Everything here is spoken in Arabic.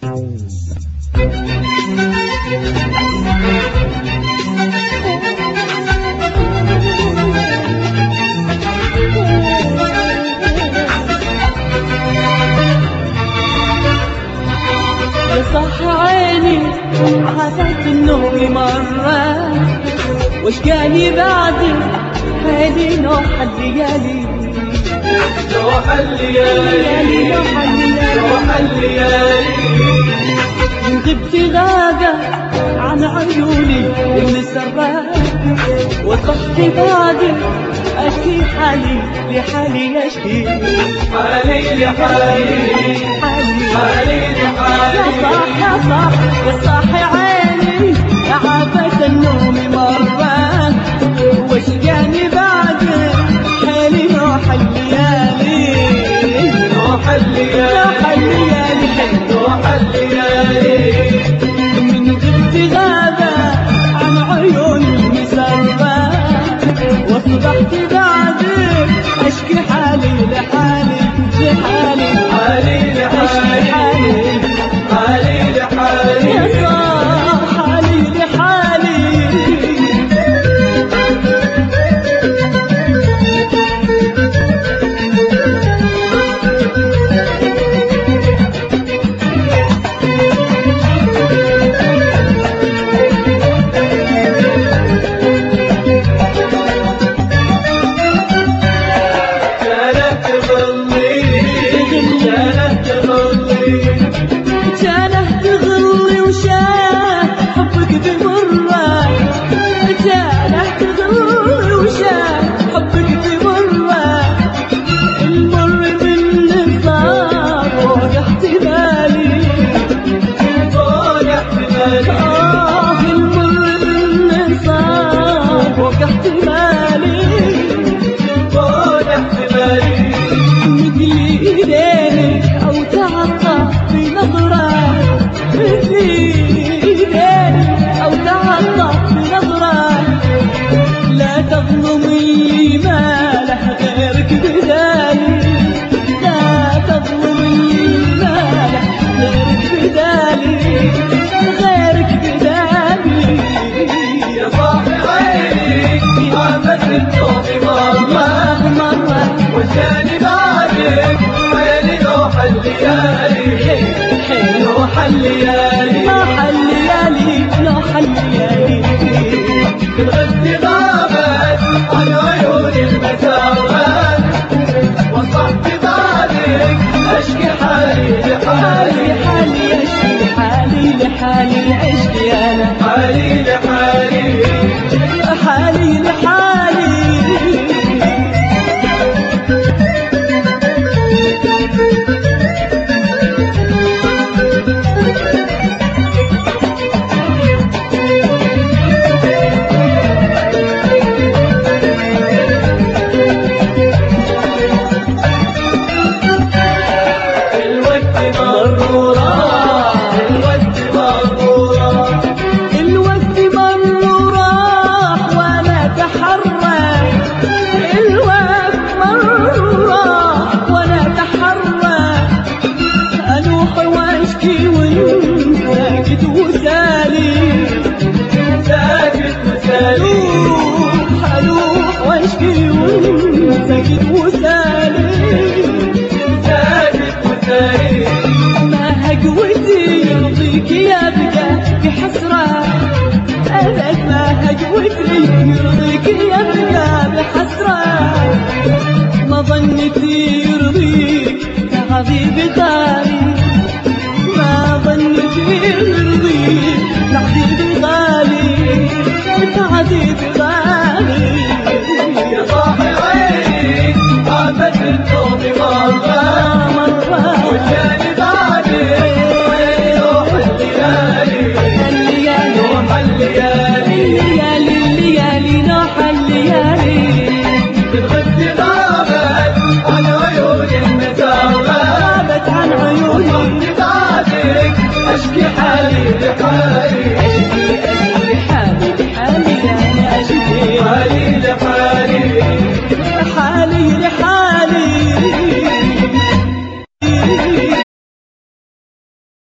صح عيني عافت النوم مرة واشقاني بعدك هذه نوح الليالي نوح الليالي نوح الليالي من غبت غابة عن عيوني اللي سرات وصحت بعدك أشكي حالي لحالي أشكي حالي لحالي حالي لحالي يا صاح يا صاح عيني عافت النوم مرة واشقاني بعدك حالي نوح الليالي نوح الليالي نوح الليالي من غبت غابة عن عيوني مسرة واصبحت بعدك اشكي حالي لحالي لحالي حالي لحالي حالي لحالي يا صاح حالي لحالي جاله تغلي وشاه حبك بمرة جاله تغلي وشاه حبك بمرة المر من صار فوق احتمالي فوق احتمالي المر من صار فوق احتمالي فوق احتمالي مثل ايدينك او تعطى في نظرة مثل ايدينك او تعطى في نظرة لا تظلمي ما له غيرك بدالي لا تظلمي ما له غيرك بدالي يا صاحي عيني عافت النوم مرة وجاني بعدك حالي نوح الليالي نوح الليالي نوح الليالي نوح الليالي الغد غابت عن عيوني المساوات وصحت بعدك اشكي حالي لحالي حالي اشكي حالي لحالي اشكي انا حالي لحالي حالي لحالي الوقت مر وراح وانا اتحرك الوقت مر وراح وانا اتحرك انوح واشكي وانت ساكت وسالي ساكت وسالي انوح واشكي وانت ساكت وسالي ساكت وسالي ما هجوتي يرضيك يبقى بحسرة أبد ما هجوتي يرضيك يبقى بحسرة ما ظنتي يرضيك تعذيب غالي ما ظنتي يرضيك تعذيب غالي تعذيب غالي يا صاحي عيني عافت النوم مرة وجاني بعدك حالي نوح الليالي نوح الليالي الليالي نوح الليالي الغد غابت عن عيوني المساوات غابت عن عيوني وصحت بعدك اشكي حالي لحالي